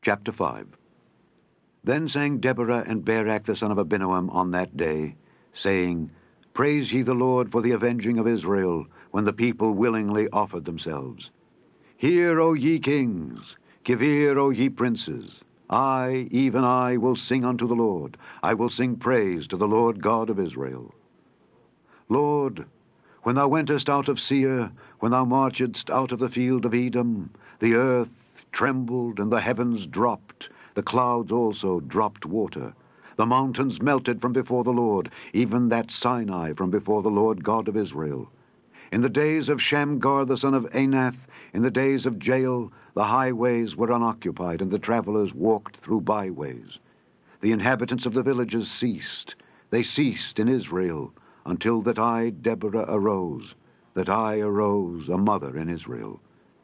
Chapter 5. Then sang Deborah and Barak the son of Abinoam on that day, saying, Praise ye the Lord for the avenging of Israel, when the people willingly offered themselves. Hear, O ye kings, give ear, O ye princes. I, even I, will sing unto the Lord. I will sing praise to the Lord God of Israel. Lord, when thou wentest out of Seir, when thou marchedst out of the field of Edom, the earth trembled, and the heavens dropped. The clouds also dropped water. The mountains melted from before the Lord, even that Sinai from before the Lord God of Israel. In the days of Shamgar the son of Anath, in the days of Jael, the highways were unoccupied, and the travelers walked through byways. The inhabitants of the villages ceased. They ceased in Israel, until that I, Deborah, arose, that I arose a mother in Israel.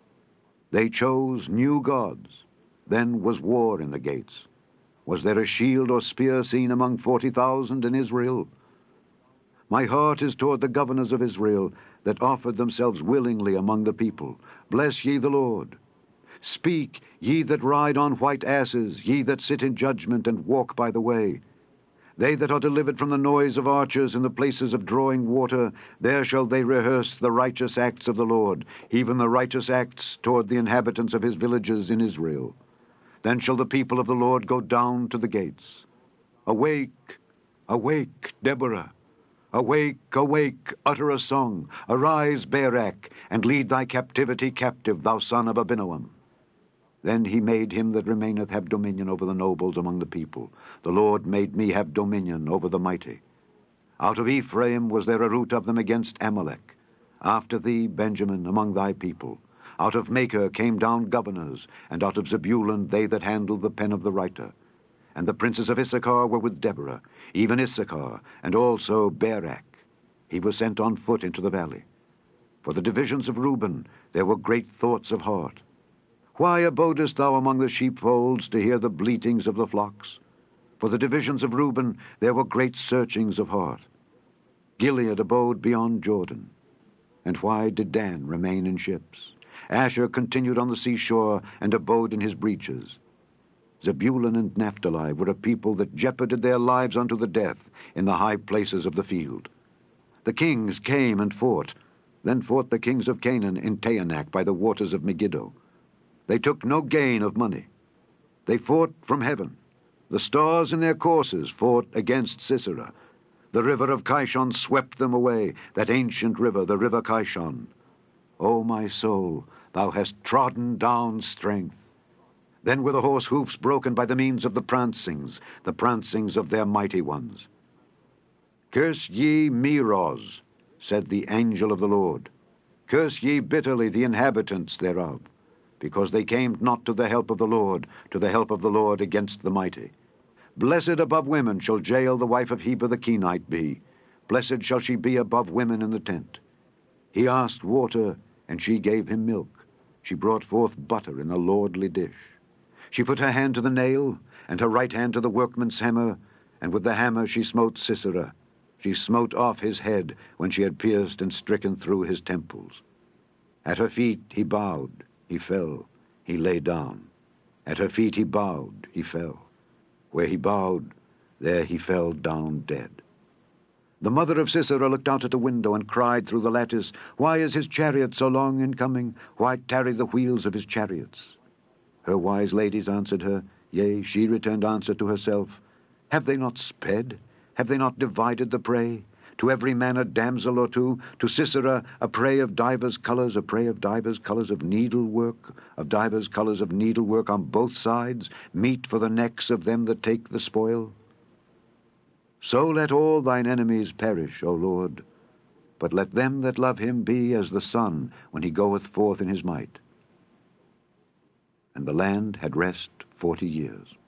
They chose new gods. Then was war in the gates. Was there a shield or spear seen among 40,000 in Israel? My heart is toward the governors of Israel, that offered themselves willingly among the people. Bless ye the Lord. Speak, ye that ride on white asses, ye that sit in judgment and walk by the way. They that are delivered from the noise of archers in the places of drawing water, there shall they rehearse the righteous acts of the Lord, even the righteous acts toward the inhabitants of his villages in Israel. Then shall the people of the Lord go down to the gates. Awake, awake, Deborah. Awake, awake, utter a song. Arise, Barak, and lead thy captivity captive, thou son of Abinoam. Then he made him that remaineth have dominion over the nobles among the people. The Lord made me have dominion over the mighty. Out of Ephraim was there a root of them against Amalek. After thee, Benjamin, among thy people. Out of Machir came down governors, and out of Zebulun they that handled the pen of the writer. And the princes of Issachar were with Deborah, even Issachar, and also Barak. He was sent on foot into the valley. For the divisions of Reuben there were great thoughts of heart. Why abodest thou among the sheepfolds to hear the bleatings of the flocks? For the divisions of Reuben there were great searchings of heart. Gilead abode beyond Jordan. And why did Dan remain in ships? Asher continued on the seashore, and abode in his breaches. Zebulun and Naphtali were a people that jeoparded their lives unto the death in the high places of the field. The kings came and fought. Then fought the kings of Canaan in Taanach by the waters of Megiddo. They took no gain of money. They fought from heaven. The stars in their courses fought against Sisera. The river of Kishon swept them away, that ancient river, the river Kishon. O my soul, thou hast trodden down strength. Then were the horse hoofs broken by the means of the prancings of their mighty ones. Curse ye Meroz, said the angel of the Lord. Curse ye bitterly the inhabitants thereof, because they came not to the help of the Lord, to the help of the Lord against the mighty. Blessed above women shall Jael the wife of Heber the Kenite be. Blessed shall she be above women in the tent. He asked water, and she gave him milk. She brought forth butter in a lordly dish. She put her hand to the nail, and her right hand to the workman's hammer, and with the hammer she smote Sisera. She smote off his head when she had pierced and stricken through his temples. At her feet he bowed, he fell, he lay down. At her feet he bowed, he fell. Where he bowed, there he fell down dead. The mother of Sisera looked out at the window and cried through the lattice, Why is his chariot so long in coming? Why tarry the wheels of his chariots? Her wise ladies answered her, yea, she returned answer to herself, Have they not sped? Have they not divided the prey? To every man a damsel or two, to Sisera a prey of divers colors, a prey of divers colors of needlework on both sides, meat for the necks of them that take the spoil. So let all thine enemies perish, O Lord, but let them that love him be as the sun when he goeth forth in his might. And the land had rest 40 years.